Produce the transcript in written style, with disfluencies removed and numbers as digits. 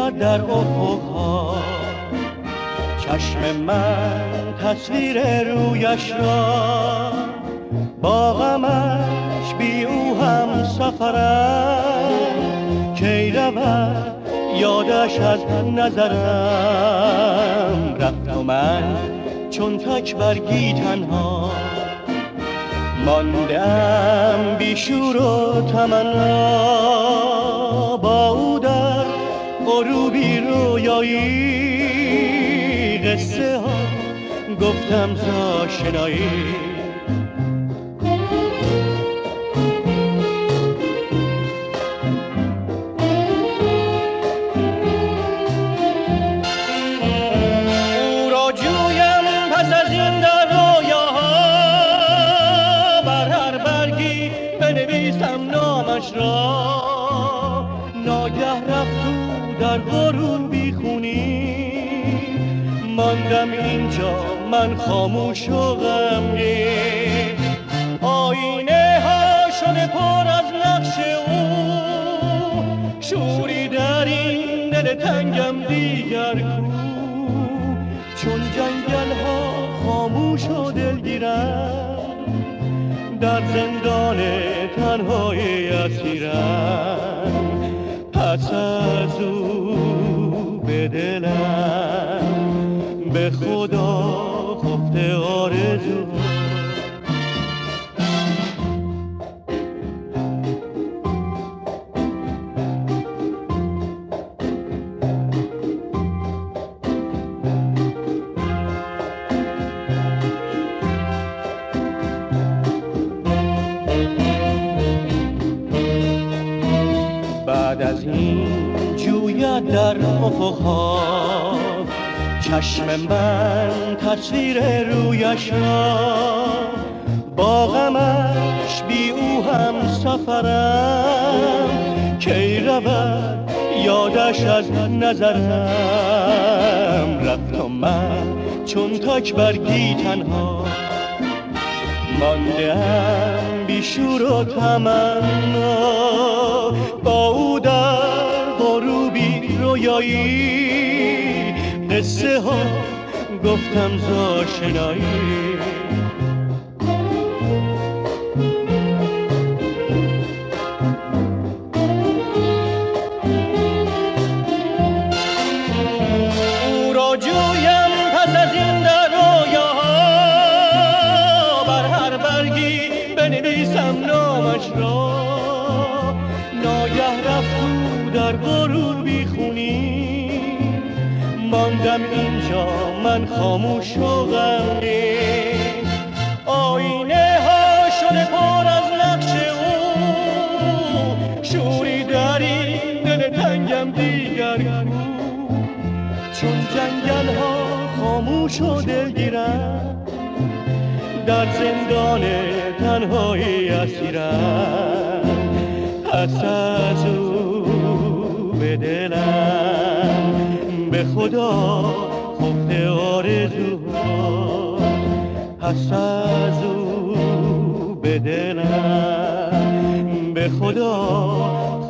جوید در افقها، چشم من تصویر رویش را، با غمش بی او هم سفرم، کی رود یادش از نظرم. رفت و من چون تک برگی تنها، ماندم بی شور و تمنا، با او در غروبی رویایی، قصه ها گفتم ز آشنایی. ناگه رفت او در غروبی خونی، ماندم اینجا من خاموش و غمگین. آینه ها شده پر از نقش او، شوری در این دل تنگم دیگر کو. چون جنگل ها خاموش و دلگیرم، در زندان تنهایی اسیرم. پس از او به دلم به خدا خفته آرزو. بعد از این جوید در افقها، چشم من تصویر رویش را، با غمش بی او هم سفرم، کی رود یادش از نظرم. رفت و من چون تک برگی تنها، ماندم بی شور و تمنا، با او در غروبی رویایی، قصه ها گفتم ز آشنایی. او را جویم پس از این در رویاها، بر هر برگی بنویسم نامش را. ناگه رفت او در غروبی خونی، ماندم اینجا من خاموش و غمگین. آینه ها شده پر از نقش او، شوری در این دل تنگم دیگر کو. چون جنگل ها خاموش و دلگیرم، در زندان تنهایی اسیرم. پس از او به دلم به خدا خفته آرزوها. پس از او به دلم به خدا